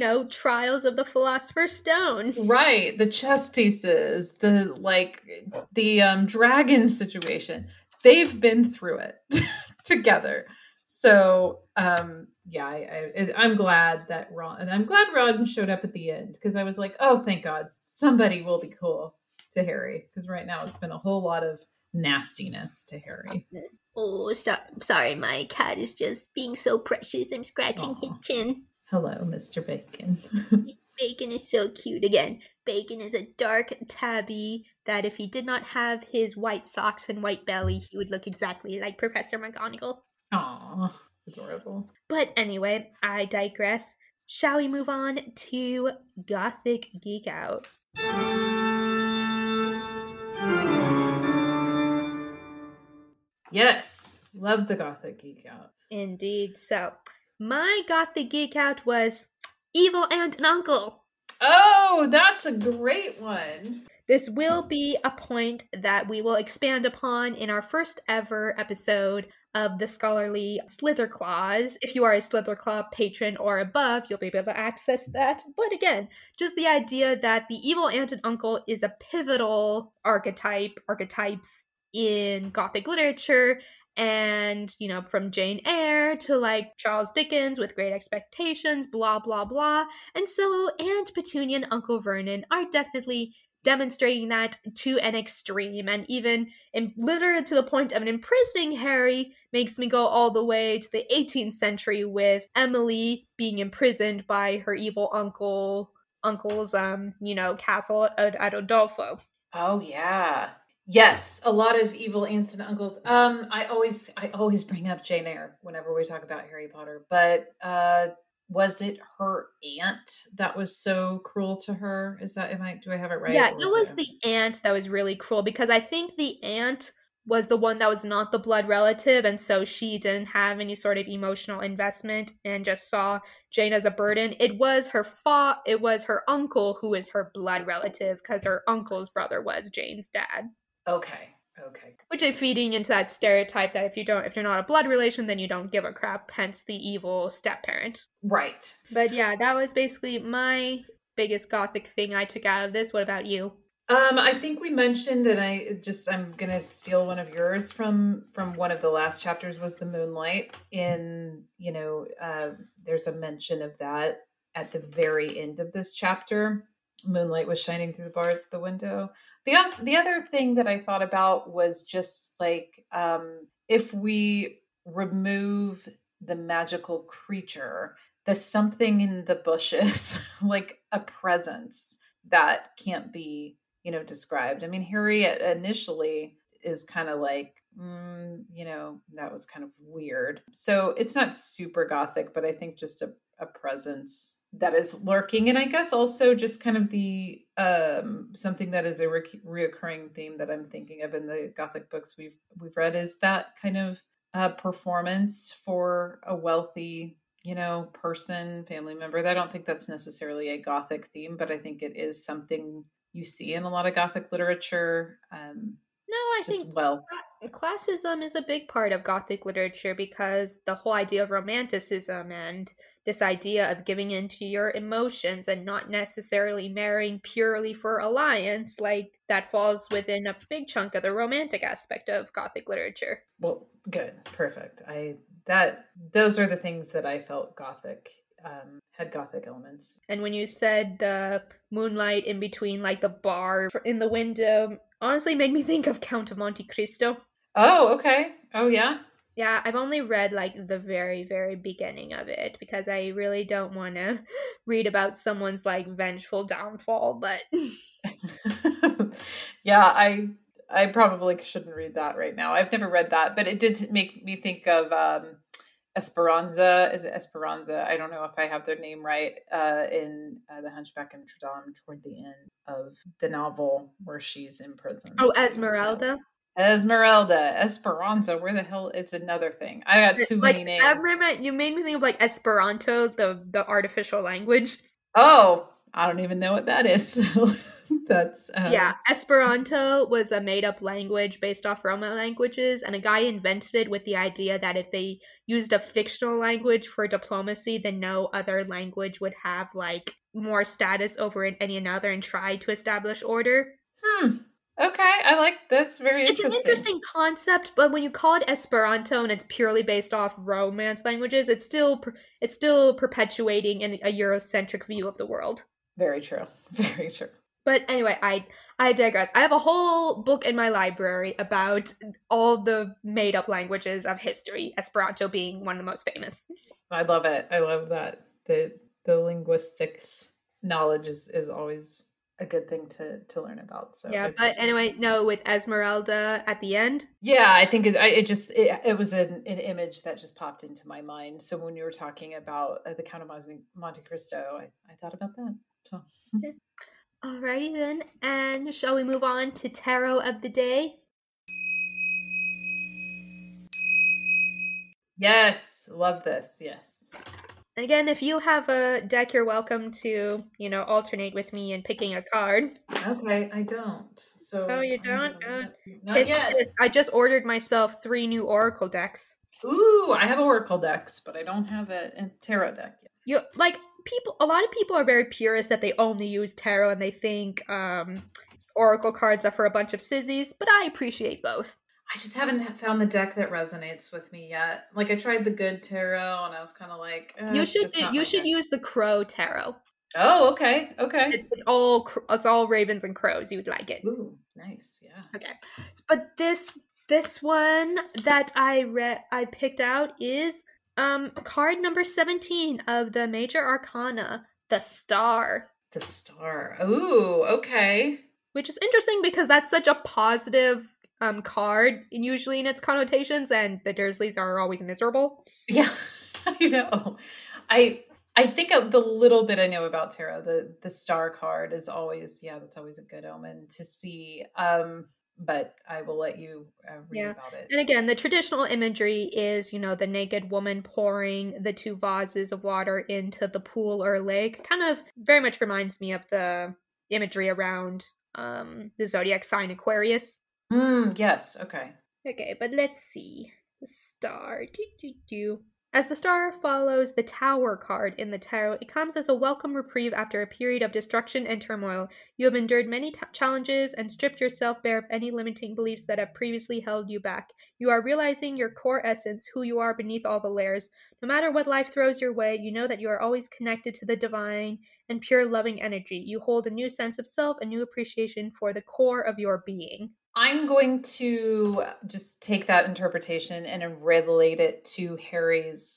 Trials of the Philosopher's Stone. right, the chess pieces, the dragon situation. They've been through it together. So yeah, I'm glad that Ron, and I'm glad Ron showed up at the end because I was like, oh, thank God, somebody will be cool to Harry because right now it's been a whole lot of nastiness to Harry. Oh, sorry, my cat is just being so precious. I'm scratching his Aw. chin. Hello, Mr. Bacon. Bacon is so cute. Again, Bacon is a dark tabby that if he did not have his white socks and white belly, he would look exactly like Professor McGonagall. Aw, adorable. But anyway, I digress. Shall we move on to Gothic Geek Out? Yes, love the Gothic Geek Out. Indeed. So, my Gothic Geek Out was Evil Aunt and Uncle. Oh, that's a great one. This will be a point that we will expand upon in our first ever episode of the Scholarly Slitherclaws. If you are a Slitherclaw patron or above, you'll be able to access that. But again, just the idea that the evil aunt and uncle is a pivotal archetypes in Gothic literature, and from Jane Eyre to like Charles Dickens with Great Expectations, blah blah blah. And so Aunt Petunia and Uncle Vernon are definitely demonstrating that to an extreme, and even literally to the point of imprisoning Harry makes me go all the way to the 18th century with Emily being imprisoned by her evil uncle's castle at Udolpho. Oh yeah. Yes, a lot of evil aunts and uncles. I always bring up Jane Eyre whenever we talk about Harry Potter, but was it her aunt that was so cruel to her? Do I have it right? Yeah, it was the aunt that was really cruel, because I think the aunt was the one that was not the blood relative, and so she didn't have any sort of emotional investment and just saw Jane as a burden. It was her uncle who is her blood relative, because her uncle's brother was Jane's dad. Okay. Which is feeding into that stereotype that if you're not a blood relation, then you don't give a crap, hence the evil step-parent. Right. But yeah, that was basically my biggest Gothic thing I took out of this. What about you? I think we mentioned, and I'm gonna steal one of yours from one of the last chapters, was the moonlight. There's a mention of that at the very end of this chapter. Moonlight was shining through the bars of the window. The other thing that I thought about was just like, if we remove the magical creature, the something in the bushes, like a presence that can't be, described. I mean, Harry initially is kind of like, that was kind of weird. So it's not super Gothic, but I think just a presence that is lurking. And I guess also just kind of the something that is a reoccurring theme that I'm thinking of in the Gothic books we've read is that kind of performance for a wealthy, person, family member. I don't think that's necessarily a Gothic theme, but I think it is something you see in a lot of Gothic literature. I think wealth. Classism is a big part of Gothic literature, because the whole idea of romanticism and this idea of giving into your emotions and not necessarily marrying purely for alliance, like that falls within a big chunk of the romantic aspect of Gothic literature. Well, good. Perfect. Those are the things that I felt Gothic had Gothic elements. And when you said the moonlight in between, like the bar in the window, honestly made me think of Count of Monte Cristo. Oh, okay. Oh, yeah. Yeah, I've only read like the very, very beginning of it, because I really don't want to read about someone's like vengeful downfall, but yeah, I probably shouldn't read that right now. I've never read that, but it did make me think of Esperanza. Is it Esperanza? I don't know if I have their name right. In The Hunchback of Notre Dame, toward the end of the novel, where she's in prison. Oh, Esmeralda. Esperanza. Where the hell? It's another thing. I got too many names. You made me think of like Esperanto, the artificial language. Oh, I don't even know what that is. That's yeah. Esperanto was a made-up language based off Roman languages, and a guy invented it with the idea that if they used a fictional language for diplomacy, then no other language would have like more status over any another and try to establish order. Okay, that's very interesting. It's an interesting concept, but when you call it Esperanto and it's purely based off Romance languages, it's still perpetuating a Eurocentric view of the world. Very true. Very true. But anyway, I digress. I have a whole book in my library about all the made-up languages of history, Esperanto being one of the most famous. I love it. I love that. The linguistics knowledge is always a good thing to learn about. So yeah, but anyway, no, with Esmeralda at the end. Yeah, I think it was an image that just popped into my mind. So when you were talking about the Count of Monte Cristo, I thought about that. So. Okay. Alrighty then, and shall we move on to Tarot of the Day? Yes, love this. Yes. Again, if you have a deck, you're welcome to, alternate with me in picking a card. Okay, I don't. So. Oh, you don't? Not yet. I just ordered myself 3 new Oracle decks. Ooh, I have Oracle decks, but I don't have a tarot deck yet. A lot of people are very purist that they only use tarot and they think Oracle cards are for a bunch of sissies, but I appreciate both. I just haven't found the deck that resonates with me yet. Like I tried the good tarot and I was kind of like, you should use the Crow tarot. Oh, okay. Okay. It's all ravens and crows. You would like it. Ooh, nice. Yeah. Okay. But this one that I picked out is card number 17 of the Major Arcana, the Star. The Star. Ooh, okay. Which is interesting because that's such a positive card usually in its connotations, and the Dursleys are always miserable. Yeah, I know. I think the little bit I know about tarot, the star card is always, that's always a good omen to see. But I will let you read about it. And again, the traditional imagery is, the naked woman pouring the 2 vases of water into the pool or lake. Kind of very much reminds me of the imagery around the zodiac sign Aquarius. Yes, okay. Okay, but let's see. The Star. As the Star follows the Tower card in the tarot, it comes as a welcome reprieve after a period of destruction and turmoil. You have endured many challenges and stripped yourself bare of any limiting beliefs that have previously held you back. You are realizing your core essence, who you are beneath all the layers. No matter what life throws your way, you know that you are always connected to the divine and pure loving energy. You hold a new sense of self, a new appreciation for the core of your being. I'm going to just take that interpretation and relate it to Harry's,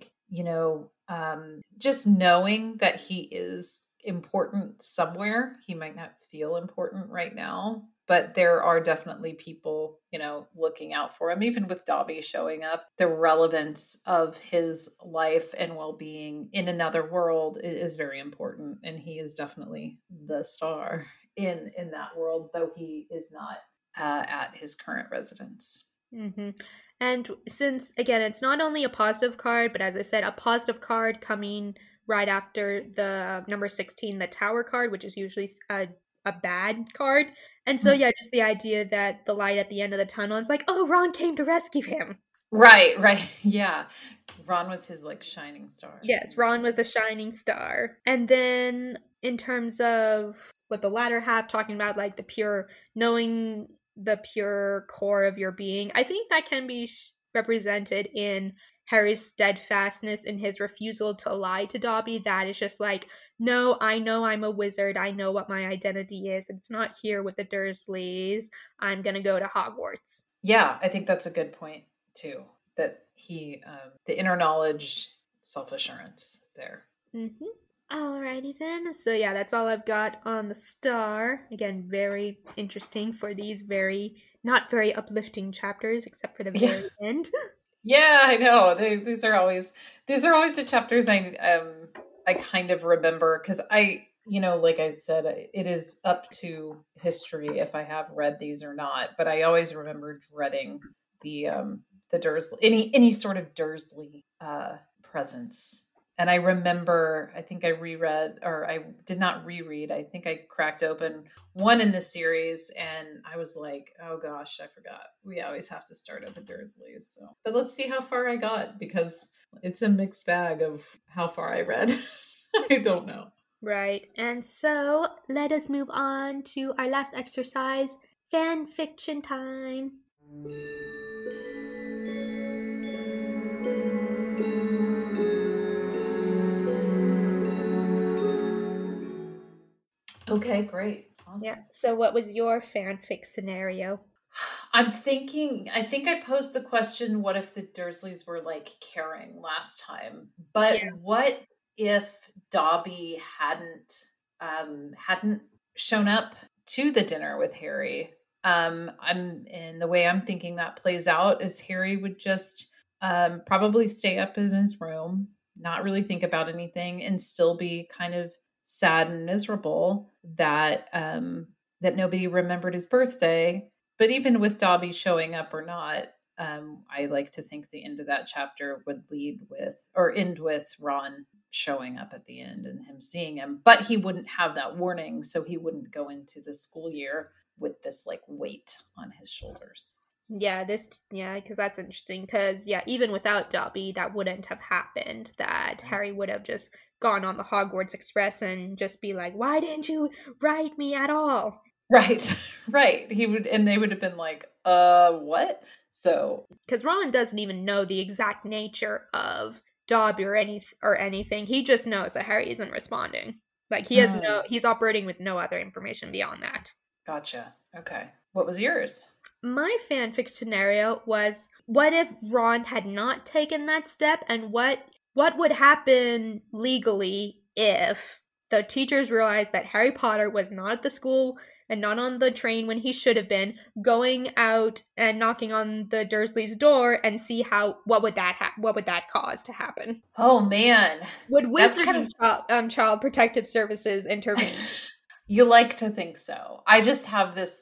just knowing that he is important somewhere. He might not feel important right now, but there are definitely people, looking out for him. Even with Dobby showing up, the relevance of his life and well-being in another world is very important. And he is definitely the star in that world, though he is not at his current residence. Mm-hmm. And since, again, it's not only a positive card, but as I said, a positive card coming right after the number 16, the Tower card, which is usually a bad card. And so, just the idea that the light at the end of the tunnel, it's like, oh, Ron came to rescue him. Right. Yeah. Ron was his, shining star. Yes, Ron was the shining star. And then in terms of what the latter half, talking about, the pure, knowing the pure core of your being, I think that can be represented in Harry's steadfastness in his refusal to lie to Dobby. That is just no, I know I'm a wizard. I know what my identity is. It's not here with the Dursleys. I'm going to go to Hogwarts. Yeah, I think that's a good point too. That he, the inner knowledge, self-assurance there. Mm-hmm. Alrighty then. So that's all I've got on the Star. Again, very interesting for these not very uplifting chapters, except for the very end. Yeah, I know. These are always the chapters I kind of remember because like I said, it is up to history if I have read these or not. But I always remember dreading the Dursley, any sort of Dursley presence. And I remember, I think I reread, or I did not reread. I think I cracked open one in the series, and I was like, "Oh gosh, I forgot. We always have to start at the Dursleys." So, but let's see how far I got because it's a mixed bag of how far I read. I don't know. Right, and so let us move on to our last exercise: fan fiction time. Okay, great. Awesome. Yeah. So what was your fanfic scenario? I think I posed the question, what if the Dursleys were caring last time? But what if Dobby hadn't shown up to the dinner with Harry? And the way I'm thinking that plays out is Harry would just probably stay up in his room, not really think about anything, and still be kind of sad and miserable that nobody remembered his birthday. But even with Dobby showing up or not, I like to think the end of that chapter would end with Ron showing up at the end and him seeing him. But he wouldn't have that warning, so he wouldn't go into the school year with this weight on his shoulders. Yeah, because that's interesting. Because even without Dobby, that wouldn't have happened. That Harry would have just gone on the Hogwarts Express and just be like, "Why didn't you write me at all?" Right. He would, and they would have been like, what?" So, because Ron doesn't even know the exact nature of Dobby or anything. He just knows that Harry isn't responding. Like he's operating with no other information beyond that. Gotcha. Okay. What was yours? My fanfic scenario was, what if Ron had not taken that step, and what would happen legally if the teachers realized that Harry Potter was not at the school and not on the train when he should have been, going out and knocking on the Dursleys' door and see what would that cause to happen? Oh man. Would Wizarding Child Protective Services intervene? You like to think so. I just have this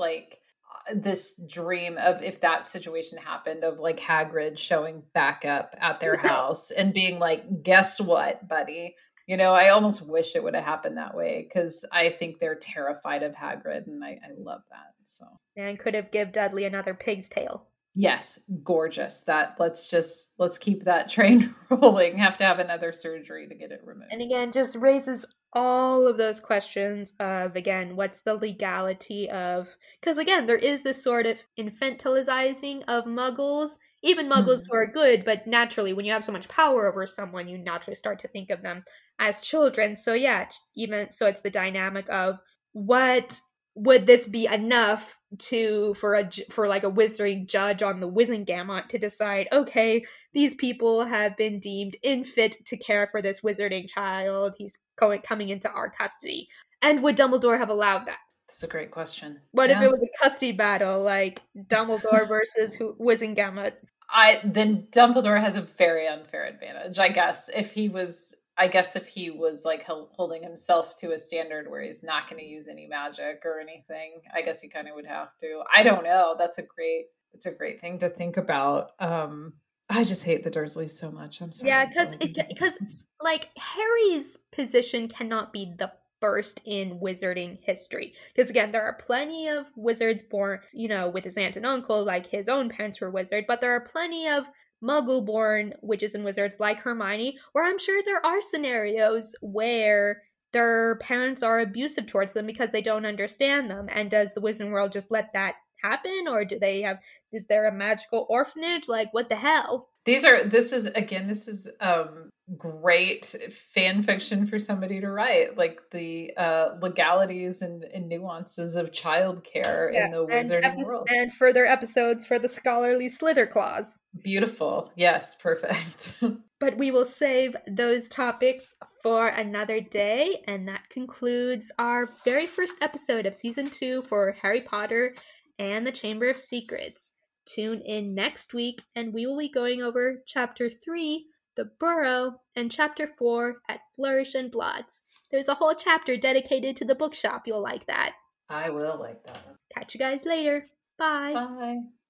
this dream of, if that situation happened, of like Hagrid showing back up at their house and being like, guess what, buddy? You know, I almost wish it would have happened that way, because I think they're terrified of Hagrid, and I love that. So, and could have give Dudley another pig's tail. Yes, gorgeous. Let's keep that train rolling. Have to have another surgery to get it removed. And again, just raises all of those questions of, again, what's the legality of, because again, there is this sort of infantilizing of muggles, even muggles who are good, but naturally when you have so much power over someone, you naturally start to think of them as children. So yeah, even so, it's the dynamic of, what would this be enough for like a wizarding judge on the Wizengamot to decide, okay, these people have been deemed unfit to care for this wizarding child, he's coming into our custody? And would Dumbledore have allowed that? That's a great question. What if it was a custody battle, like Dumbledore versus Wizengamot? Then Dumbledore has a very unfair advantage, I guess, if he was like holding himself to a standard where he's not going to use any magic or anything. I guess he kind of would have to. I don't know. It's a great thing to think about. I just hate the Dursleys so much. I'm sorry. Yeah, because like Harry's position cannot be the first in wizarding history. Because again, there are plenty of wizards born, with his aunt and uncle, like his own parents were wizard, but there are plenty of Muggle-born witches and wizards like Hermione, where I'm sure there are scenarios where their parents are abusive towards them because they don't understand them. And does the Wizarding World just let that happen, or is there a magical orphanage? Like, what the hell? This is great fan fiction for somebody to write, like the legalities and nuances of childcare in the wizarding world. And further episodes for the scholarly Slither Clause. Beautiful. Yes, perfect. But we will save those topics for another day, and that concludes our very first episode of Season 2 for Harry Potter and the Chamber of Secrets. Tune in next week, and we will be going over Chapter 3, The Burrow, and Chapter 4, At Flourish and Blots. There's a whole chapter dedicated to the bookshop. You'll like that. I will like that. Catch you guys later. Bye. Bye.